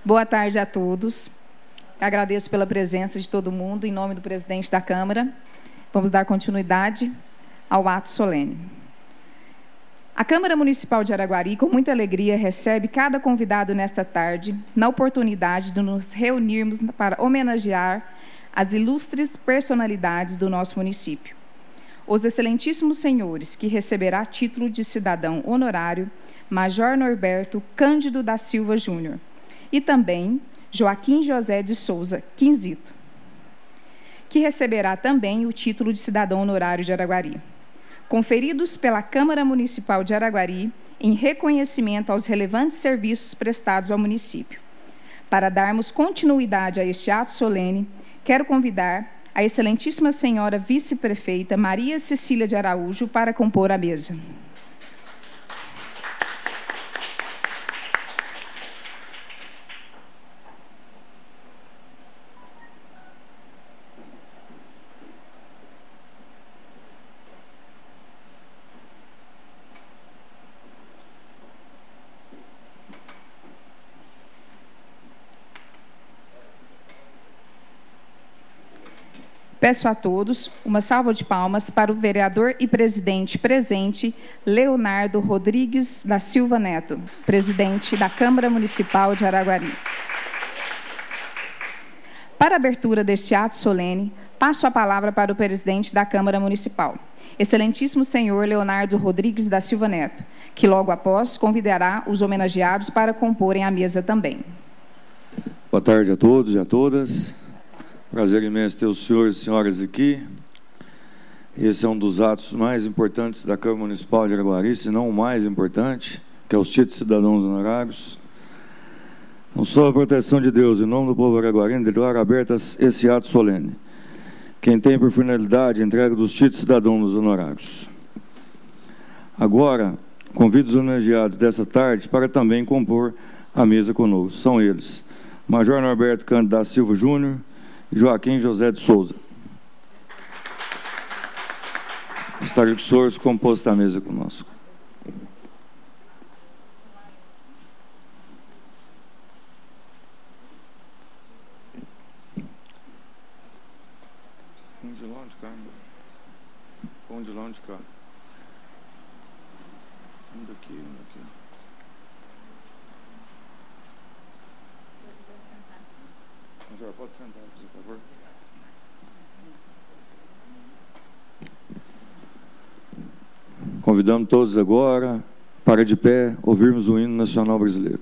Boa tarde a todos. Agradeço pela presença de todo mundo, em nome do presidente da Câmara. Vamos dar continuidade ao ato solene. A Câmara Municipal de Araguari, com muita alegria, recebe cada convidado nesta tarde, na oportunidade de nos reunirmos para homenagear as ilustres personalidades do nosso município. Os excelentíssimos senhores que receberá título de cidadão honorário, Major Norberto Cândido da Silva Júnior, e também Joaquim José de Souza Quinzito, que receberá também o título de cidadão honorário de Araguari, conferidos pela Câmara Municipal de Araguari em reconhecimento aos relevantes serviços prestados ao município. Para darmos continuidade a este ato solene, quero convidar a excelentíssima senhora vice-prefeita Maria Cecília de Araújo para compor a mesa. Peço a todos uma salva de palmas para o vereador e presidente presente, Leonardo Rodrigues da Silva Neto, presidente da Câmara Municipal de Araguari. Para a abertura deste ato solene, passo a palavra para o presidente da Câmara Municipal, excelentíssimo senhor Leonardo Rodrigues da Silva Neto, que logo após convidará os homenageados para comporem a mesa também. Boa tarde a todos e a todas. Prazer imenso ter os senhores e senhoras aqui. Esse é um dos atos mais importantes da Câmara Municipal de Araguari, se não o mais importante, que é os títulos de cidadãos honorários. Então, sob a proteção de Deus, em nome do povo araguarino, declaro abertas esse ato solene, quem tem por finalidade a entrega dos títulos de cidadãos honorários. Agora, convido os homenageados dessa tarde para também compor a mesa conosco. São eles: Major Norberto Cândido da Silva Júnior, Joaquim José de Souza. Gostaria que os senhores compôssem a mesa conosco. Um de lá de cá. Um de lá de cá. Um daqui, um daqui. Major, pode sentar, por favor. Convidamos todos agora para de pé ouvirmos o hino nacional brasileiro.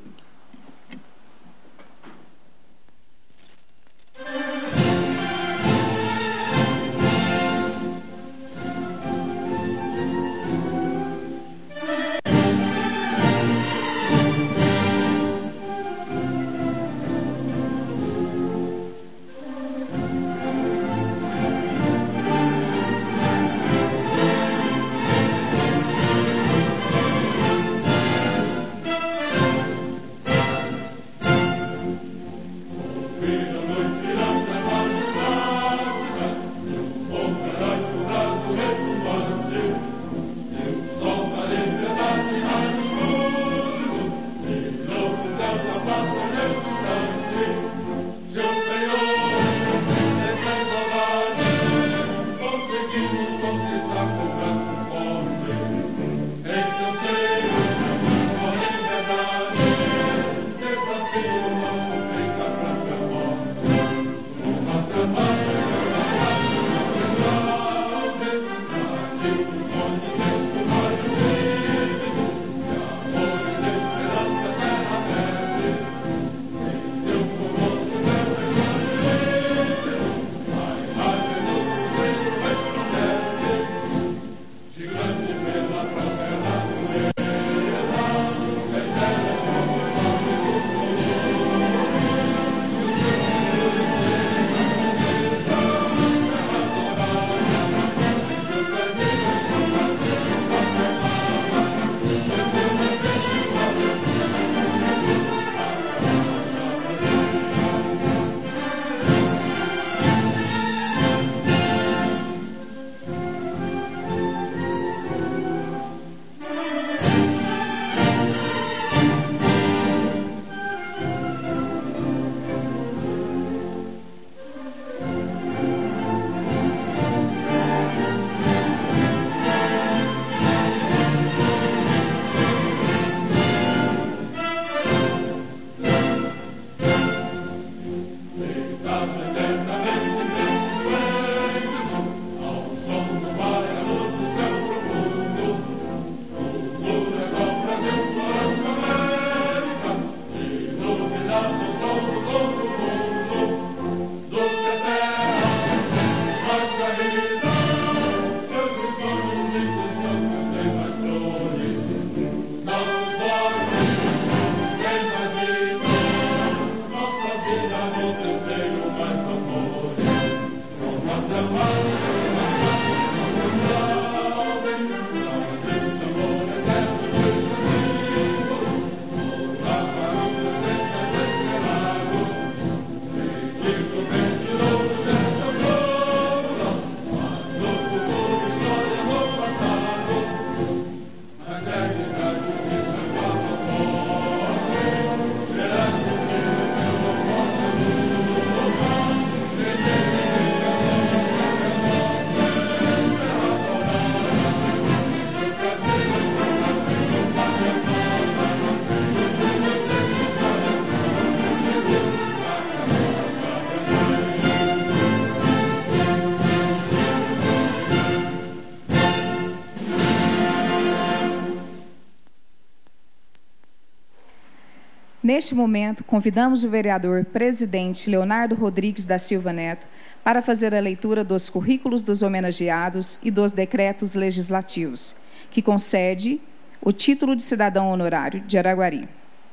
Neste momento, convidamos o vereador presidente Leonardo Rodrigues da Silva Neto para fazer a leitura dos currículos dos homenageados e dos decretos legislativos, que concede o título de cidadão honorário de Araguari.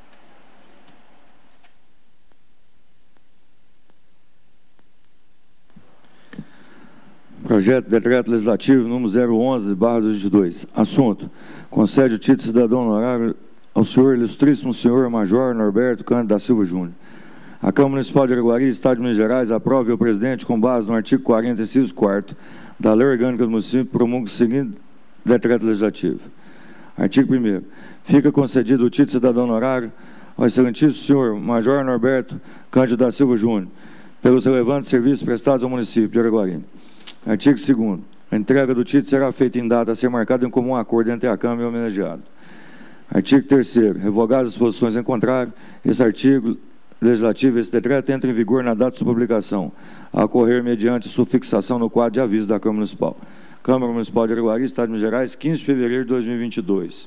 Projeto de Decreto Legislativo número 011/2022. Assunto: concede o título de cidadão honorário ao senhor ilustríssimo senhor Major Norberto Cândido da Silva Júnior. A Câmara Municipal de Araguari, Estado de Minas Gerais, aprova e o presidente, com base no artigo 40, inciso 4º da Lei Orgânica do Município, promulga o seguinte decreto legislativo. Artigo 1º. Fica concedido o título de cidadão honorário ao excelentíssimo senhor Major Norberto Cândido da Silva Júnior, pelos relevantes serviços prestados ao município de Araguari. Artigo 2º. A entrega do título será feita em data a ser marcada em comum acordo entre a Câmara e o homenageado. Artigo 3º. Revogadas as disposições em contrário, esse artigo legislativo, esse decreto entra em vigor na data de sua publicação, a ocorrer mediante sua fixação no quadro de aviso da Câmara Municipal. Câmara Municipal de Araguari, Estado de Minas Gerais, 15 de fevereiro de 2022.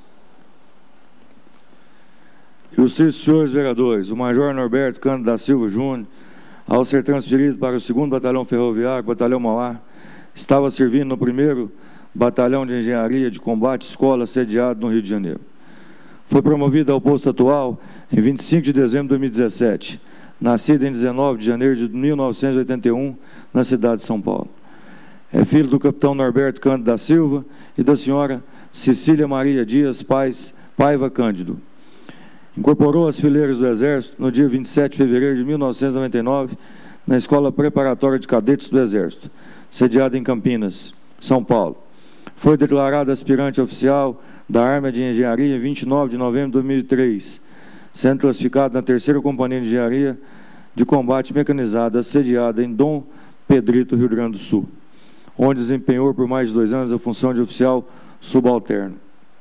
Ilustríssimos senhores vereadores, o Major Norberto Cândido da Silva Júnior, ao ser transferido para o 2º Batalhão Ferroviário, Batalhão Mauá, estava servindo no 1º Batalhão de Engenharia de Combate Escola, sediado no Rio de Janeiro. Foi promovido ao posto atual em 25 de dezembro de 2017, nascido em 19 de janeiro de 1981, na cidade de São Paulo. É filho do capitão Norberto Cândido da Silva e da senhora Cecília Maria Dias Paiva Cândido. Incorporou as fileiras do Exército no dia 27 de fevereiro de 1999, na Escola Preparatória de Cadetes do Exército, sediada em Campinas, São Paulo. Foi declarado aspirante oficial da Arma de Engenharia em 29 de novembro de 2003, sendo classificado na 3ª Companhia de Engenharia de Combate Mecanizada, sediada em Dom Pedrito, Rio Grande do Sul, onde desempenhou por mais de 2 anos a função de oficial subalterno.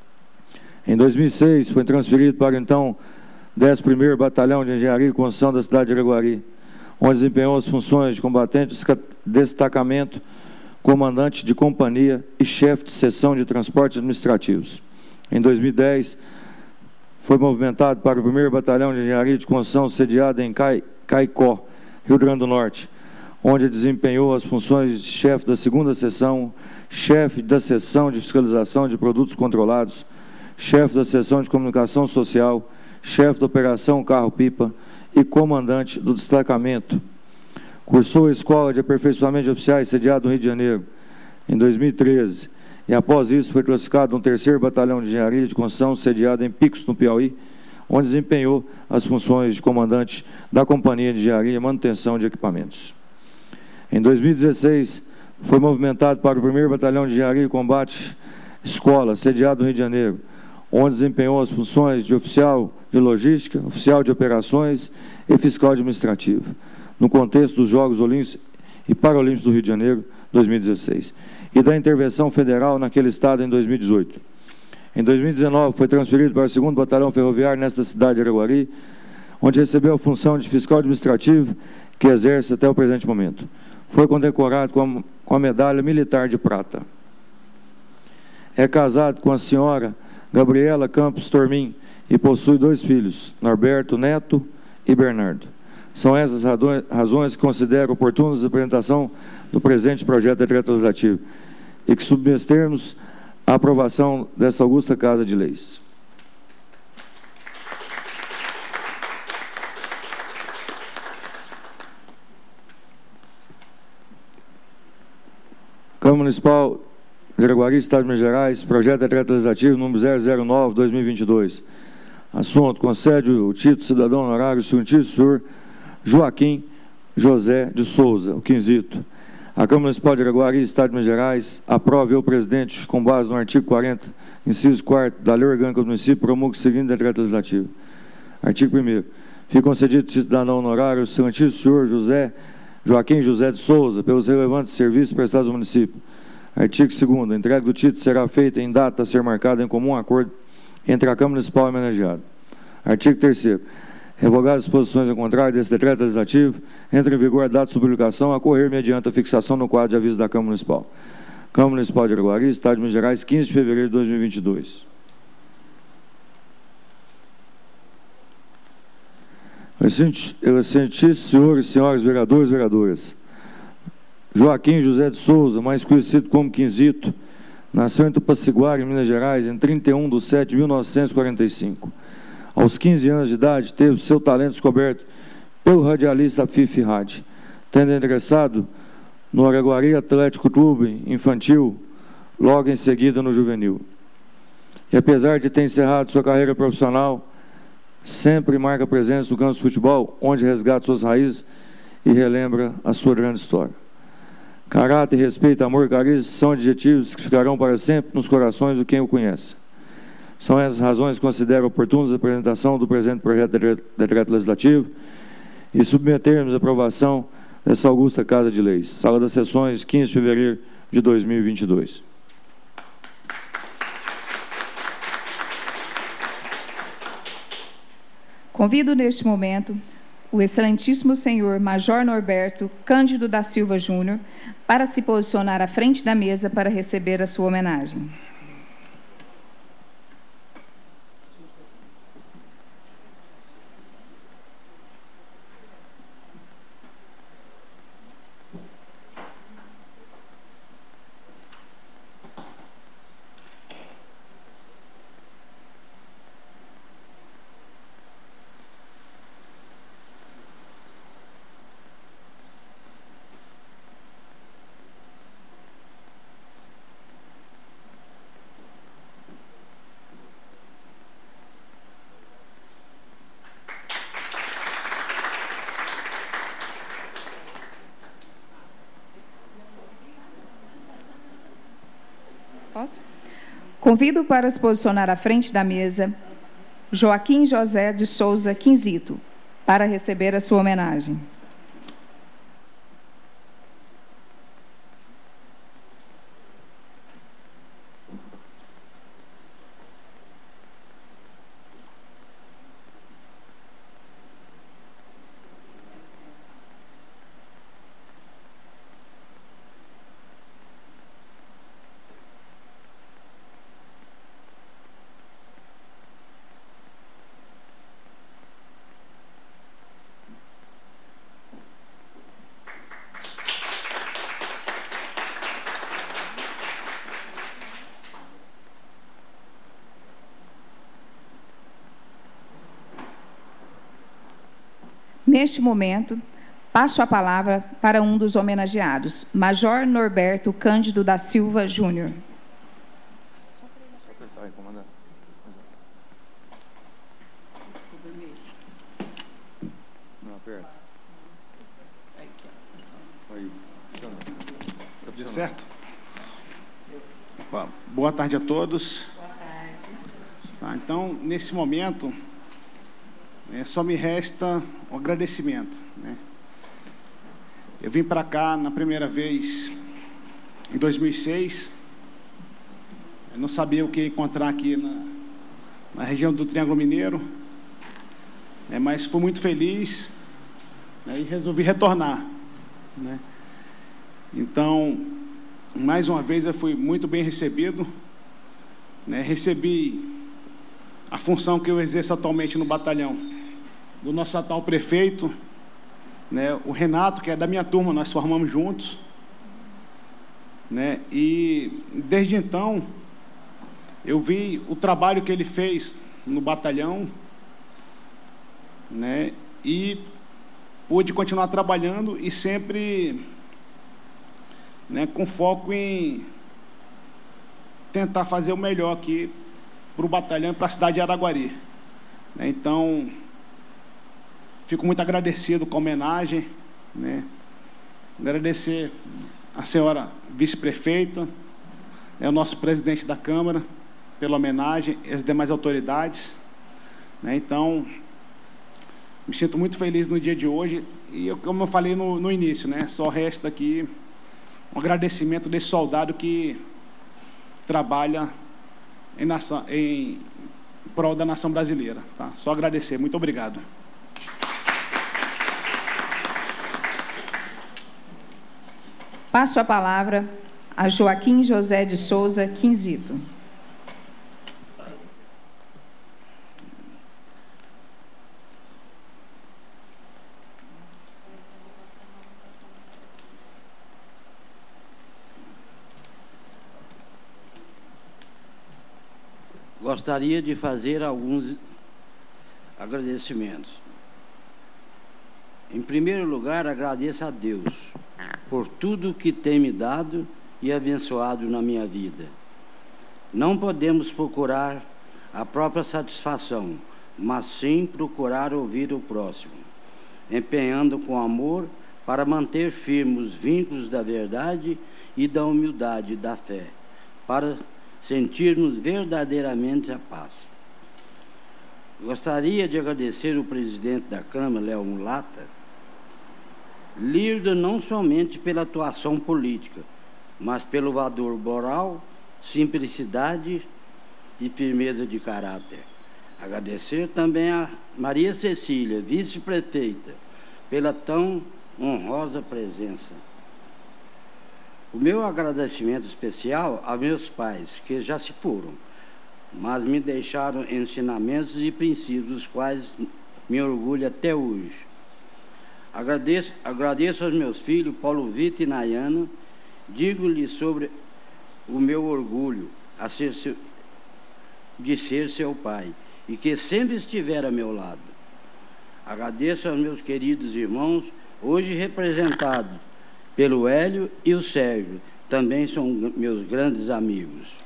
Em 2006, foi transferido para então 11º Batalhão de Engenharia e Construção da cidade de Araguari, onde desempenhou as funções de combatente de destacamento, comandante de companhia e chefe de seção de transportes administrativos. Em 2010, foi movimentado para o 1º Batalhão de Engenharia de Construção, sediado em Caicó, Rio Grande do Norte, onde desempenhou as funções de chefe da 2ª seção, chefe da seção de fiscalização de produtos controlados, chefe da seção de comunicação social, chefe da operação carro-pipa e comandante do destacamento. Cursou a Escola de Aperfeiçoamento de Oficiais, sediado no Rio de Janeiro, em 2013, e após isso foi classificado no 3º Batalhão de Engenharia de Construção, sediado em Picos, no Piauí, onde desempenhou as funções de comandante da Companhia de Engenharia e Manutenção de Equipamentos. Em 2016, foi movimentado para o 1º Batalhão de Engenharia e Combate Escola, sediado no Rio de Janeiro, onde desempenhou as funções de oficial de logística, oficial de operações e fiscal administrativo, no contexto dos Jogos Olímpicos e Paralímpicos do Rio de Janeiro, 2016, e da intervenção federal naquele estado em 2018. Em 2019, foi transferido para o 2º Batalhão Ferroviário nesta cidade de Araguari, onde recebeu a função de fiscal administrativo que exerce até o presente momento. Foi condecorado com a Medalha Militar de Prata. É casado com a senhora Gabriela Campos Tormin e possui 2 filhos, Norberto Neto e Bernardo. São essas razões que considero oportunas a apresentação do presente projeto de decreto legislativo e que submetermos à aprovação desta augusta Casa de Leis. Câmara Municipal de Araguari, Estado de Minas Gerais, projeto de decreto legislativo número 009/2022. Assunto: concede o título de cidadão honorário ao senhor Joaquim José de Souza, o quinzito. A Câmara Municipal de Araguari, Estado de Minas Gerais, aprova e o presidente, com base no artigo 40, inciso 4º da Lei Orgânica do Município, promulga o seguinte decreto legislativo. Artigo 1º. Fica concedido cidadão honorário ao excelentíssimo senhor Joaquim José de Souza, pelos relevantes serviços prestados ao município. Artigo 2º. A entrega do título será feita em data a ser marcada em comum acordo entre a Câmara Municipal e o homenageado. Artigo 3º. Revogadas as disposições em contrário desse decreto legislativo, entra em vigor a data de sua publicação, a ocorrer mediante a fixação no quadro de aviso da Câmara Municipal. Câmara Municipal de Araguari, Estado de Minas Gerais, 15 de fevereiro de 2022. Excelentíssimos senhores e senhoras vereadores e vereadoras, Joaquim José de Souza, mais conhecido como Quinzito, nasceu em Tupaciguara, em Minas Gerais, em 31 de 7 de 1945. Aos 15 anos de idade, teve seu talento descoberto pelo radialista Fifi Rádio, tendo ingressado no Araguari Atlético Clube Infantil, logo em seguida no Juvenil. E apesar de ter encerrado sua carreira profissional, sempre marca presença no campo de futebol, onde resgata suas raízes e relembra a sua grande história. Caráter, respeito, amor e carisma são adjetivos que ficarão para sempre nos corações de quem o conhece. São essas razões que considero oportunas a apresentação do presente projeto de decreto legislativo e submetermos à aprovação dessa augusta Casa de Leis. Sala das Sessões, 15 de fevereiro de 2022. Convido neste momento o excelentíssimo senhor Major Norberto Cândido da Silva Júnior para se posicionar à frente da mesa para receber a sua homenagem. Posso? Convido para se posicionar à frente da mesa Joaquim José de Souza Quinzito, para receber a sua homenagem. Neste momento, passo a palavra para um dos homenageados, Major Norberto Cândido da Silva Júnior. Só apertar aí, comandante. Não, aperta. Aí. Deu certo? Boa tarde a todos. Boa tarde. Tá, então, nesse momento, só me resta um agradecimento, né? Eu vim para cá na primeira vez em 2006. Eu não sabia o que encontrar aqui na região do Triângulo Mineiro, mas fui muito feliz, né, e resolvi retornar, né? Então, mais uma vez, eu fui muito bem recebido, né? Recebi a função que eu exerço atualmente no batalhão do nosso atual prefeito, né, o Renato, que é da minha turma, nós formamos juntos, né, e desde então eu vi o trabalho que ele fez no batalhão, né, e pude continuar trabalhando e sempre, né, com foco em tentar fazer o melhor aqui para o batalhão e para a cidade de Araguari, né. Então, fico muito agradecido com a homenagem, né? Agradecer a senhora vice-prefeita, o nosso presidente da Câmara, pela homenagem, e as demais autoridades, né? Então, me sinto muito feliz no dia de hoje, e como eu falei no início, né? Só resta aqui um agradecimento desse soldado que trabalha em prol da nação brasileira, tá? Só agradecer. Muito obrigado. Passo a palavra a Joaquim José de Souza Quinzito. gostaria de fazer alguns agradecimentos. Em primeiro lugar, agradeço a Deus por tudo que tem me dado e abençoado na minha vida. Não podemos procurar a própria satisfação, mas sim procurar ouvir o próximo, empenhando com amor para manter firmes os vínculos da verdade e da humildade e da fé, para sentirmos verdadeiramente a paz. Gostaria de agradecer o presidente da Câmara, Léo Mulata, líder não somente pela atuação política, mas pelo valor moral, simplicidade e firmeza de caráter. Agradecer também a Maria Cecília, vice-prefeita, pela tão honrosa presença. O meu agradecimento especial a meus pais, que já se foram, mas me deixaram ensinamentos e princípios, dos quais me orgulho até hoje. Agradeço aos meus filhos, Paulo Vitor e Nayana, digo-lhes sobre o meu orgulho de ser seu pai, e que sempre estiver a meu lado. Agradeço aos meus queridos irmãos, hoje representados pelo Hélio e o Sérgio, também são meus grandes amigos.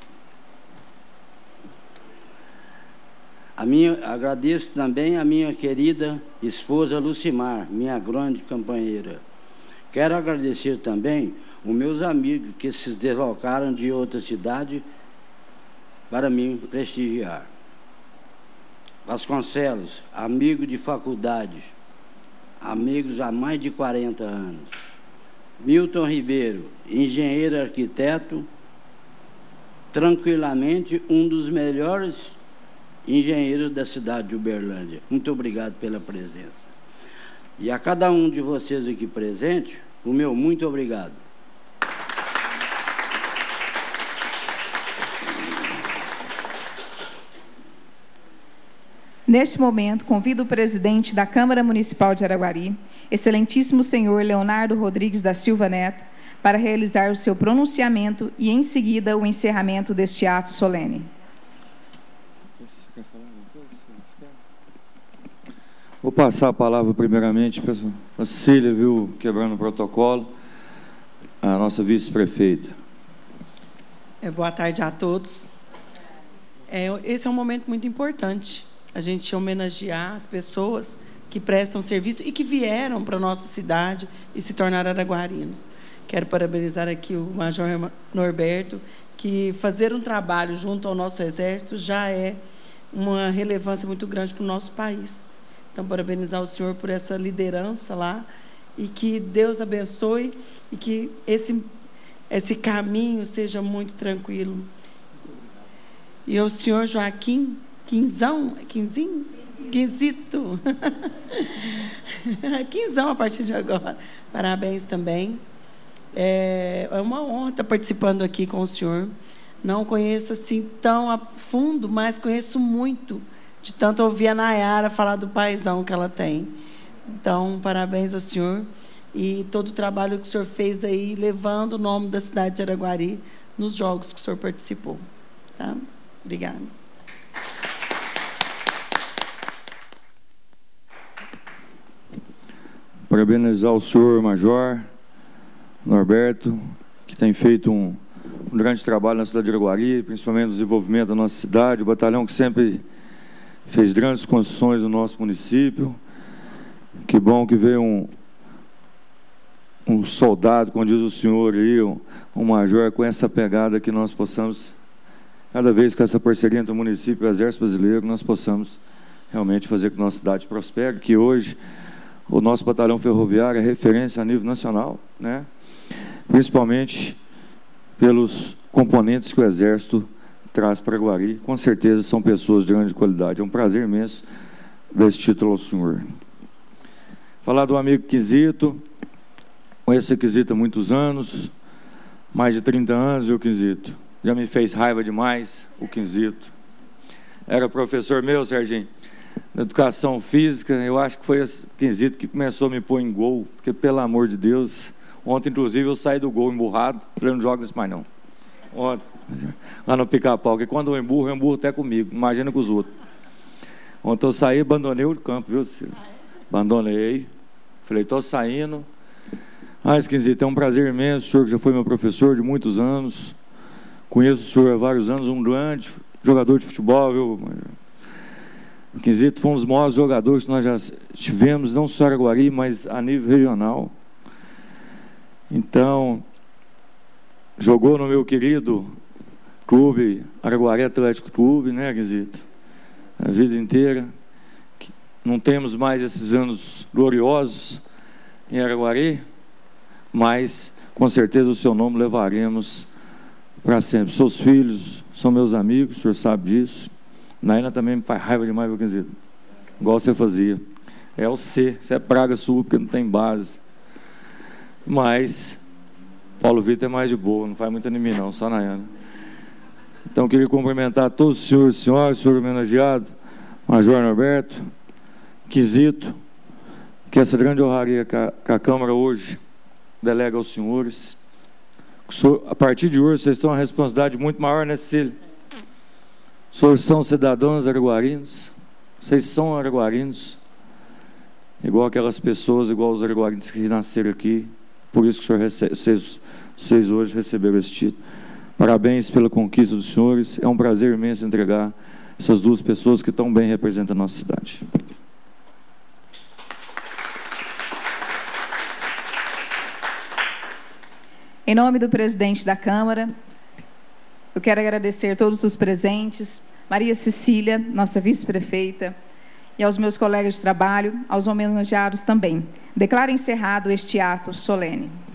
Agradeço também a minha querida esposa Lucimar, minha grande companheira. Quero agradecer também os meus amigos que se deslocaram de outra cidade para me prestigiar. Vasconcelos, amigo de faculdade, amigos há mais de 40 anos. Milton Ribeiro, engenheiro arquiteto, tranquilamente um dos melhores engenheiros da cidade de Uberlândia. Muito obrigado pela presença. E a cada um de vocês aqui presente, o meu muito obrigado. Neste momento, convido o presidente da Câmara Municipal de Araguari, excelentíssimo senhor Leonardo Rodrigues da Silva Neto, para realizar o seu pronunciamento e, em seguida, o encerramento deste ato solene. Vou passar a palavra primeiramente para a Cecília, viu, quebrando o protocolo, a nossa vice-prefeita. Boa tarde a todos. Esse é um momento muito importante, a gente homenagear as pessoas que prestam serviço e que vieram para a nossa cidade e se tornaram araguarinos. Quero parabenizar aqui o Major Norberto, que fazer um trabalho junto ao nosso Exército já é uma relevância muito grande para o nosso país. Então, parabenizar o senhor por essa liderança lá e que Deus abençoe e que esse caminho seja muito tranquilo. E o senhor Joaquim Quinzito. Quinzão a partir de agora. Parabéns também. É uma honra estar participando aqui com o senhor. Não conheço assim tão a fundo, mas conheço muito, de tanto ouvir a Nayara falar do paizão que ela tem. Então, parabéns ao senhor e todo o trabalho que o senhor fez aí, levando o nome da cidade de Araguari nos jogos que o senhor participou. Tá? Obrigada. Parabenizar o senhor Major Norberto, que tem feito um grande trabalho na cidade de Araguari, principalmente no desenvolvimento da nossa cidade, o batalhão que sempre fez grandes construções no nosso município. Que bom que veio um soldado, como diz o senhor aí, um major com essa pegada, que nós possamos, cada vez com essa parceria entre o município e o Exército Brasileiro, nós possamos realmente fazer com que a nossa cidade prospere, que hoje o nosso batalhão ferroviário é referência a nível nacional, né? Principalmente pelos componentes que o Exército traz para Araguari. Com certeza são pessoas de grande qualidade. É um prazer imenso dar esse título ao senhor. Falar do amigo Quinzito. Conheço o Quinzito há muitos anos, mais de 30 anos, viu, Quinzito? Já me fez raiva demais, o Quinzito. Era professor meu, Serginho, na educação física. Eu acho que foi esse Quinzito que começou a me pôr em gol, porque, pelo amor de Deus, ontem, inclusive, eu saí do gol emburrado. Falei, não jogo isso mais não. Ontem. Lá no Pica-Pau, porque quando eu emburro até comigo, imagina com os outros. Ontem eu saí, abandonei o campo, viu, Cícero? Abandonei. Falei, estou saindo. Esquisito, é um prazer imenso, o senhor que já foi meu professor de muitos anos. Conheço o senhor há vários anos, um grande jogador de futebol, viu? Esquisito, foi um dos maiores jogadores que nós já tivemos, não só em Araguari, mas a nível regional. Então, jogou no meu querido clube, Araguari Atlético Clube, né, Guizito? A vida inteira. Não temos mais esses anos gloriosos em Araguari, mas com certeza o seu nome levaremos para sempre. Seus filhos são meus amigos, o senhor sabe disso. Naina também me faz raiva demais, meu Guizito. Igual você fazia. É o C, você é praga sua, porque não tem base. Mas Paulo Vitor é mais de boa, não faz muito em mim não, só Nayana. Então queria cumprimentar todos os senhores e senhoras, o senhor homenageado, Major Norberto, Quisito, que essa grande honraria que a Câmara hoje delega aos senhores. A partir de hoje vocês têm uma responsabilidade muito maior, né, Cecília? Os senhores são cidadãos araguarinos, vocês são araguarinos, igual aquelas pessoas, igual os araguarinos que nasceram aqui, por isso que o senhor vocês hoje receberam esse título. Parabéns pela conquista dos senhores, é um prazer imenso entregar essas duas pessoas que tão bem representam a nossa cidade. Em nome do presidente da Câmara, eu quero agradecer a todos os presentes, Maria Cecília, nossa vice-prefeita, e aos meus colegas de trabalho, aos homenageados também. Declaro encerrado este ato solene.